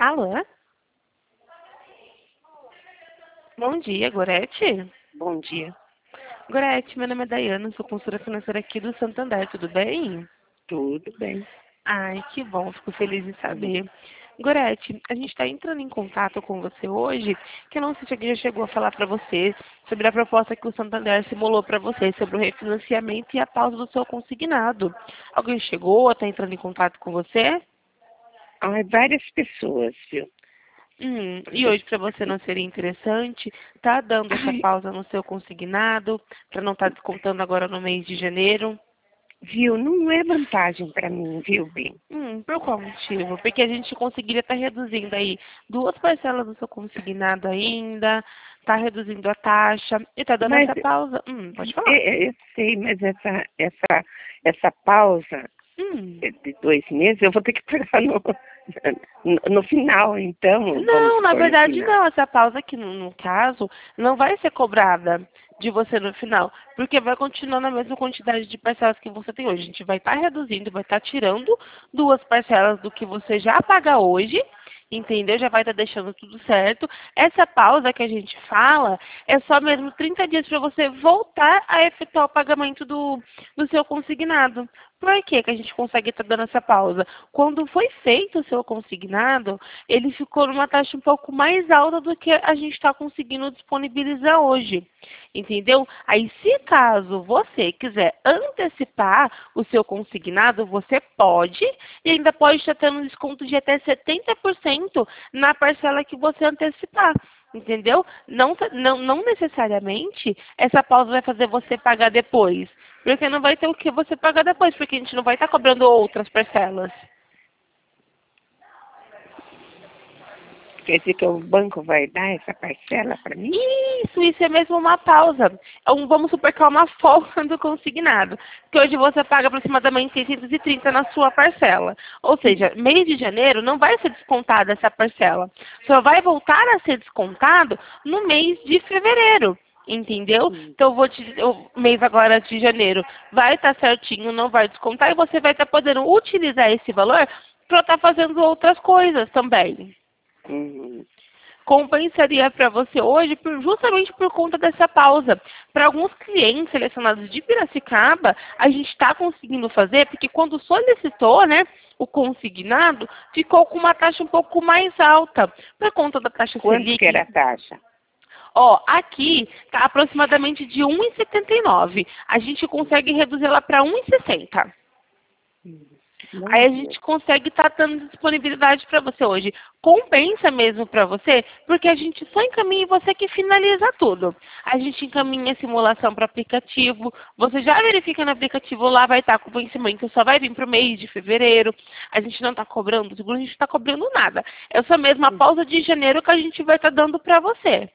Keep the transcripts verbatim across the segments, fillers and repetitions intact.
Alô? Bom dia, Gorete. Bom dia. Gorete, meu nome é Daiana, sou consultora financeira aqui do Santander, tudo bem? Tudo bem. Ai, que bom, fico feliz em saber. Gorete, a gente está entrando em contato com você hoje, que eu não sei se alguém já chegou a falar para você sobre a proposta que o Santander simulou para você, sobre o refinanciamento e a pausa do seu consignado. Alguém chegou, está entrando em contato com você? Ai, várias pessoas, viu? Hum, e hoje para você não seria interessante tá dando essa Ai, pausa no seu consignado, para não estar descontando agora no mês de janeiro? viu? Não é vantagem para mim, viu, bem? Hum, por qual motivo? Porque a gente conseguiria estar reduzindo aí duas parcelas do seu consignado ainda, tá reduzindo a taxa e tá dando Mas essa pausa. Hum, pode é, falar. é, eu sei, mas essa, essa, essa pausa Hum. de dois meses eu vou ter que pagar no, no, no final, então, vamos Não, na supor, no verdade final. não. Essa pausa aqui, no, no caso, não vai ser cobrada de você no final, porque vai continuar na mesma quantidade de parcelas que você tem hoje. A gente vai estar reduzindo, vai estar tirando duas parcelas do que você já paga hoje, entendeu? Já vai estar deixando tudo certo. Essa pausa que a gente fala é só mesmo trinta dias para você voltar a efetuar o pagamento do, do seu consignado. Por que que a gente consegue estar dando essa pausa? Quando foi feito o seu consignado, ele ficou numa taxa um pouco mais alta do que a gente está conseguindo disponibilizar hoje, entendeu? Aí, se caso você quiser antecipar o seu consignado, você pode e ainda pode estar tendo um desconto de até setenta por cento na parcela que você antecipar. Entendeu? Não, não, não necessariamente essa pausa vai fazer você pagar depois. Porque não vai ter o que você pagar depois, porque a gente não vai estar cobrando outras parcelas. Quer dizer que o banco vai dar essa parcela para mim? Isso, isso é mesmo uma pausa. É um, vamos supor que é uma folga do consignado. Que hoje você paga aproximadamente seiscentos e trinta na sua parcela. Ou seja, mês de janeiro não vai ser descontada essa parcela. Só vai voltar a ser descontado no mês de fevereiro. Entendeu? Hum. Então, eu vou te, o mês agora de janeiro vai estar certinho, não vai descontar, e você vai estar podendo utilizar esse valor para estar fazendo outras coisas também. Hum. Compensaria para você hoje por, justamente por conta dessa pausa. Para alguns clientes selecionados de Piracicaba, a gente está conseguindo fazer, porque quando solicitou, né, o consignado, ficou com uma taxa um pouco mais alta, por conta da taxa Quanto que Selic. era a taxa? Ó, aqui está aproximadamente de um vírgula setenta e nove. A gente consegue reduzir ela para um vírgula sessenta. Hum. Aí a Não, gente consegue estar dando disponibilidade para você hoje. Compensa mesmo para você, porque a gente só encaminha e você que finaliza tudo. A gente encaminha a simulação para o aplicativo, você já verifica no aplicativo, lá vai estar com o vencimento, só vai vir para o mês de fevereiro. A gente não está cobrando seguro, a gente não está cobrando nada. É só mesmo a pausa de janeiro que a gente vai estar dando para você.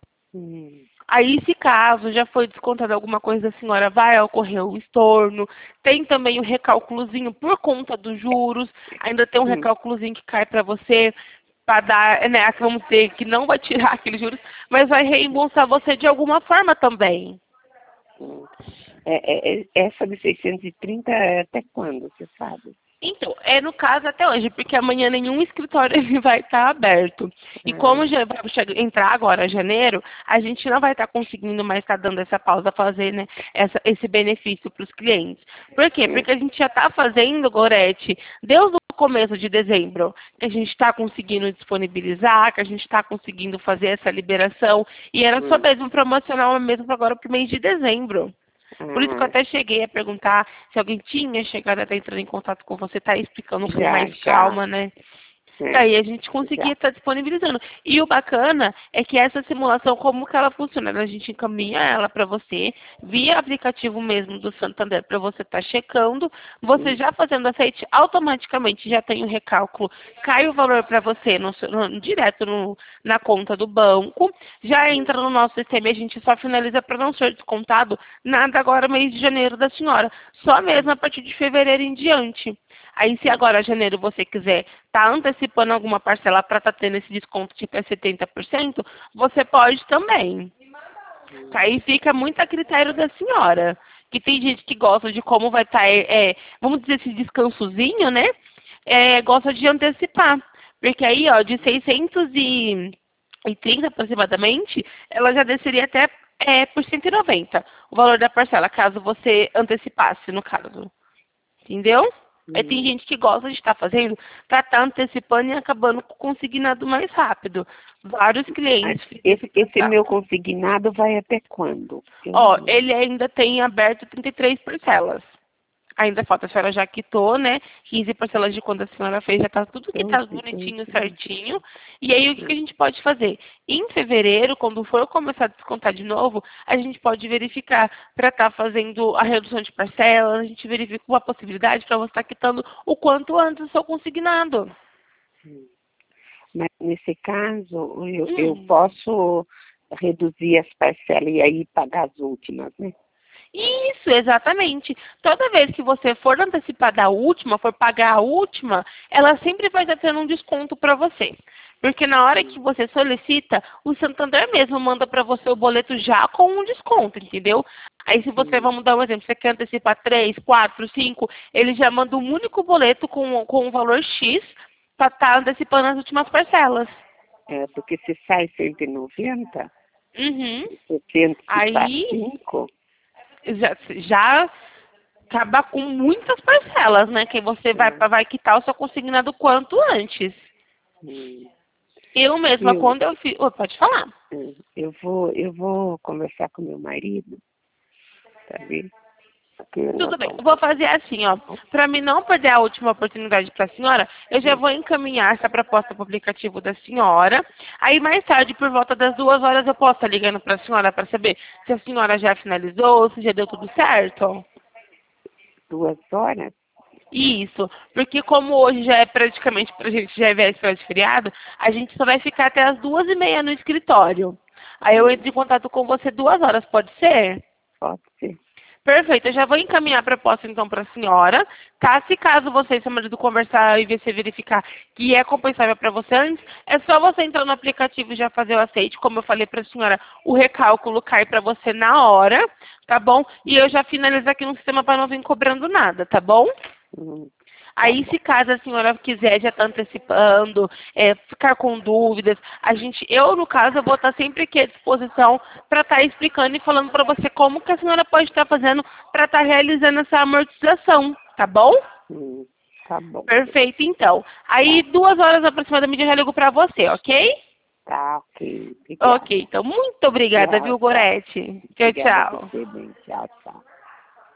hum. Aí, se caso já foi descontado alguma coisa, a senhora vai ocorrer o estorno. Tem também o recálculozinho por conta dos juros. Ainda tem um Hum. recálculozinho que cai para você, para dar, né, vamos dizer, que não vai tirar aqueles juros, mas vai reembolsar você de alguma forma também. Hum. É, é, é- essa de seiscentos e trinta é até quando, você sabe? Então, é no caso até hoje, porque amanhã nenhum escritório ele vai estar aberto. E como Ah, já vai chegar- entrar agora janeiro, a gente não vai estar conseguindo mais estar dando essa pausa, fazer, né, essa- esse benefício para os clientes. Por quê? hum, Porque a gente já está fazendo, Gorete, desde o começo de dezembro, que a gente está conseguindo disponibilizar, que a gente está conseguindo fazer essa liberação, e era só hum. mesmo promocional mesmo agora para o mês de dezembro. Por isso que eu Ah, até cheguei a perguntar se alguém tinha chegado até entrando em contato com você, tá explicando com já, mais já, calma, né? é, Daí a gente conseguia já. estar disponibilizando. E o bacana é que essa simulação, como que ela funciona? A gente encaminha ela para você, via aplicativo mesmo do Santander, para você estar checando. Você Hum, já fazendo aceite, automaticamente já tem o recálculo, cai o valor para você no, no, direto no, na conta do banco, já hum, entra no nosso sistema e a gente só finaliza para não ser descontado nada agora mês de janeiro da senhora. Só mesmo a partir de fevereiro em diante. Aí, se hum, agora, janeiro, você quiser estar tá antecipando alguma parcela para estar tá tendo esse desconto de até setenta por cento, você pode também. Aí fica muito a critério da senhora. Que tem gente que gosta de como vai estar, tá, é, vamos dizer, esse descansozinho, né? É, gosta de antecipar. Porque aí, ó, de seiscentos e trinta aproximadamente, ela já desceria até é, por cento e noventa o valor da parcela, caso você antecipasse, no caso. Entendeu? Aí tem Hum. gente que gosta de estar fazendo para estar antecipando e acabando com o consignado mais rápido. Vários Mas clientes Esse, esse fizeram. meu consignado vai até quando? Eu Ó, não- ele ainda tem aberto trinta e três parcelas. Ainda falta, a senhora já quitou, né? quinze parcelas de quando a senhora fez, já tá tudo que tá Doze, bonitinho, doze, doze. certinho. E aí, o que que a gente pode fazer? Em fevereiro, quando for começar a descontar de novo, a gente pode verificar para estar fazendo a redução de parcelas, a gente verifica uma possibilidade para você estar quitando o quanto antes o seu consignado. Mas nesse caso, eu, eu Hum. posso reduzir as parcelas e aí pagar as últimas, né? Isso, exatamente. Toda vez que você for antecipar da última, for pagar a última, ela sempre vai estar tendo um desconto para você. Porque na hora que você solicita, o Santander mesmo manda para você o boleto já com um desconto, entendeu? Aí se você, Hum. vamos dar um exemplo, você quer antecipar três, quatro, cinco, ele já manda um único boleto com, com um valor X para estar antecipando as últimas parcelas. É, porque se sai cento e noventa, Uhum. eu tento quitar Aí cinco. já, já acaba com muitas parcelas, né? Que você vai, É. vai quitar o seu consignado quanto antes. Hum. Eu mesma, Eu, quando eu fiz... Oh, pode falar. é, eu, vou, eu vou conversar com meu marido, tá vendo? Porque nós Tudo bem, eu vamos vou fazer assim, ó. Para mim não perder a última oportunidade para a senhora, eu já fazer. vou encaminhar essa proposta para o aplicativo da senhora. Aí mais tarde, por volta das duas horas, eu posso estar ligando para a senhora para saber se a senhora já finalizou, se já deu tudo certo. Duas horas? Isso, porque como hoje já é praticamente, pra gente já é véspera de feriado, a gente só vai ficar até as duas e meia no escritório. Aí eu entro em contato com você duas horas, pode ser? Pode ser. Perfeito, eu já vou encaminhar a proposta então para a senhora, tá? Se caso você e seu marido conversar e você verificar que é compensável para você antes, é só você entrar no aplicativo e já fazer o aceite, como eu falei para a senhora, o recálculo cai para você na hora, tá bom? E eu já finalizo aqui no sistema para não vir cobrando nada, tá bom? Hum. Aí, se caso a senhora quiser já estar antecipando, é, ficar com dúvidas, a gente, eu, no caso, eu vou estar sempre aqui à disposição para estar explicando e falando para você como que a senhora pode estar fazendo para estar realizando essa amortização, tá bom? Hum. Tá bom. Perfeito, então. Aí, duas horas aproximadamente, eu já ligo para você, ok? Tá, ok. Obrigada. Ok, então, muito obrigada, Tchau, viu, tchau. Gorete? Tchau, Obrigada a tchau. você, bem. Tchau, tchau.